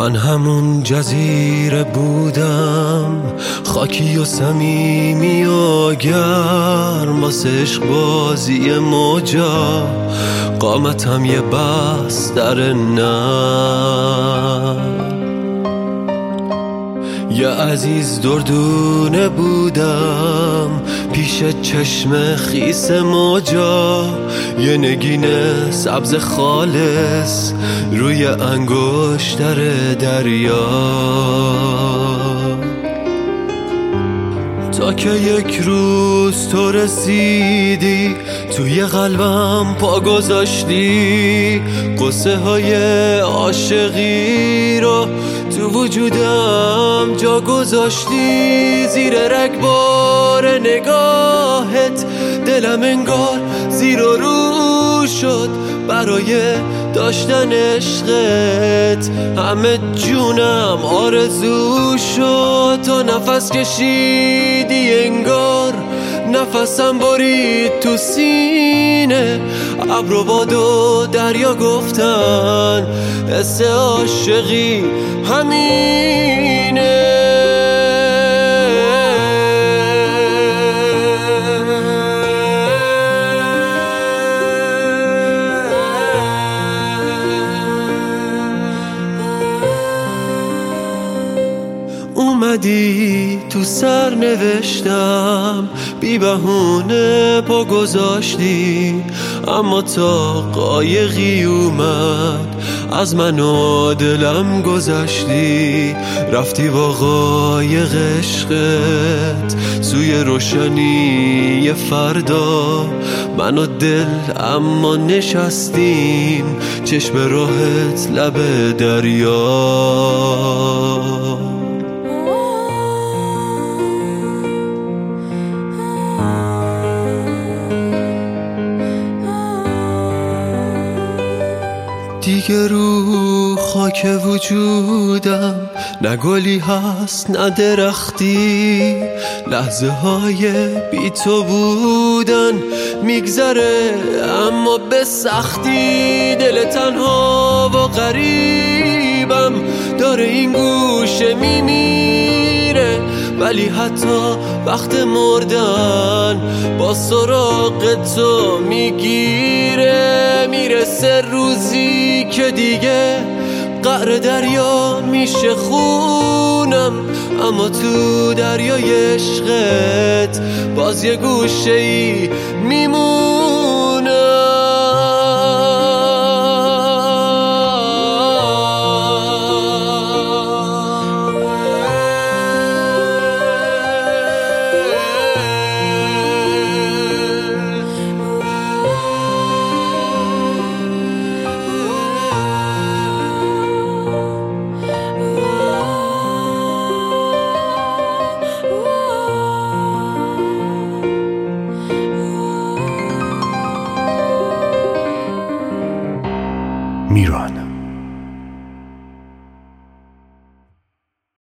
من همون جزیره بودم، خاکی و صمیمی و گرم، واسه عشق بازی موجا قامتم یه بستر نم. یه عزیز دردونه بودم پیش چشم خیس موجا، یه نگین سبز خالص روی انگشتر دریا. تا که یک روز تو رسیدی توی قلبم پا گذاشتی، قصه های عاشقی رو تو وجودم جا گذاشتی. زیر رگبار نگاهت دلم انگار زیر و رو شد برای داشتن عشقت، همه جونم آرزو شد. تا نفس کشیدی انگار نفسم برید تو سینه، ابر و باد و دریا گفتن حس عاشقی همینه. اومدی تو سر نوشتم بی بهونه پا گذاشتی، اما تا قایقی اومد از من و دلم گذشتی. رفتی با قایق عشقت سوی روشنی فردا، من و دل اما نشستیم چشم راهت لب دریا. دیگه رو خاک وجودم نه گلی هست نه درختی، لحظه های بی تو بودن میگذره اما به سختی. دل تنها و غریبم داره این گوشه میمیره، ولی حتی وقت مردن با سراغ تو میگیره. میرسه روزی که دیگه قعر دریا میشه خونم، اما تو دریای عشقت باز یه گوشه ای میمونم.